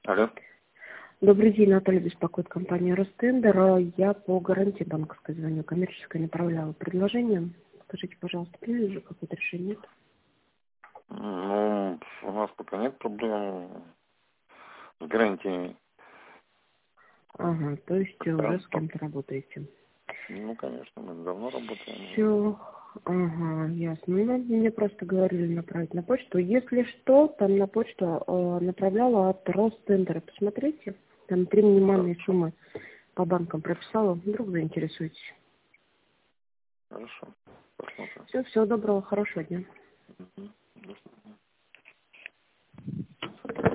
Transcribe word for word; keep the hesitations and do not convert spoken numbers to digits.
Алло. Добрый день, Наталья, беспокоит компания Ростендер. Я по гарантии банковской звоню, коммерческое направляла предложение. Скажите, пожалуйста, приняли уже какое-то решение? Нет? Ну, у нас пока нет проблем с гарантиями. Ага, то есть уже с Транспорт. кем-то работаете. Ну, конечно, мы давно работаем. Все, ага, ясно. Ну, мне просто говорили направить на почту. Если что, там на почту э, направляла от Ростендера. Посмотрите, там три минимальные Хорошо. суммы по банкам прописала. Вдруг заинтересуетесь. Хорошо. Посмотрим. Все, всего доброго, хорошего дня. Мгм. До свидания.